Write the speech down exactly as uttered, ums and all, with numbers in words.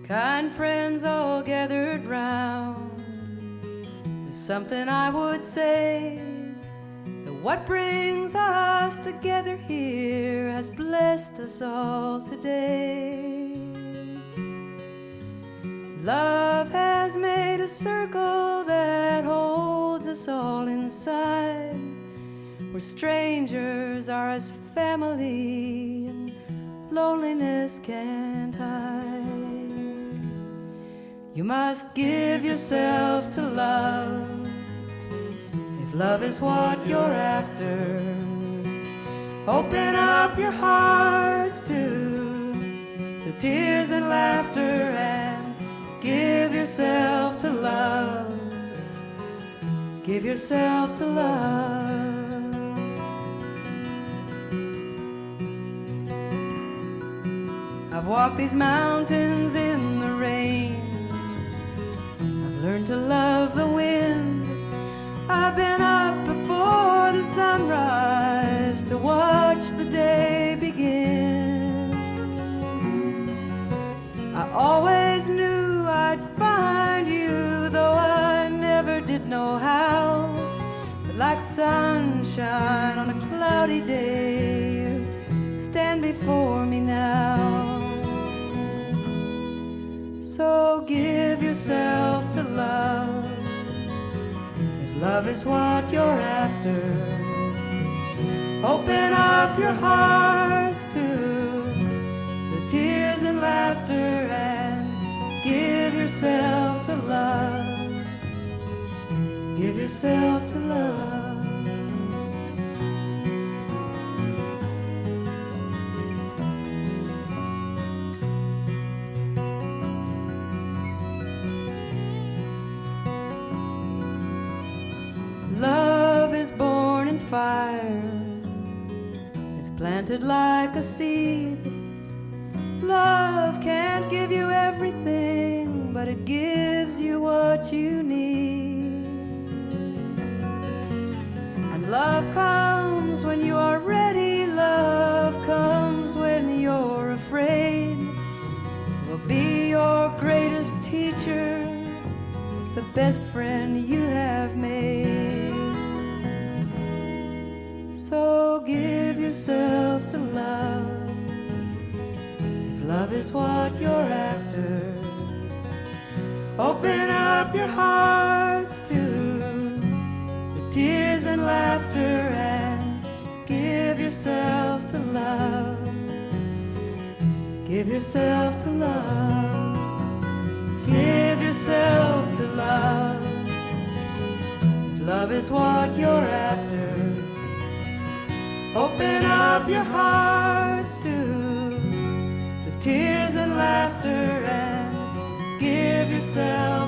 kind friends all gathered round. There's something I would say, that what brings us together here has blessed us all today. Love has made a circle that holds us all inside, where strangers are as family and loneliness can't hide. You must give yourself to love, if love is what you're after. Open up your hearts to the tears and laughter, and give yourself to love. Give yourself to love. I've walked these mountains in the rain, I've learned to love the wind. I've been up before the sunrise to watch the day begin. I always knew I'd find you, though I never did know how. But like sunshine on a cloudy day, you stand before me now. So give yourself to love, if love is what you're after. Open up your hearts to the tears and laughter, and give yourself to love. Give yourself to love. Love is born in fire, it's planted like a seed. Love can't give you everything, but it gives you what you need. And love comes when you are ready, love comes when you're afraid. It will be your greatest teacher, the best friend you have made. So give yourself to love, if love is what you're after. Open up your hearts to the tears and laughter, and give yourself to love. Give yourself to love. Give yourself to love, if love is what you're after. Open up your hearts to the tears and laughter, and give yourself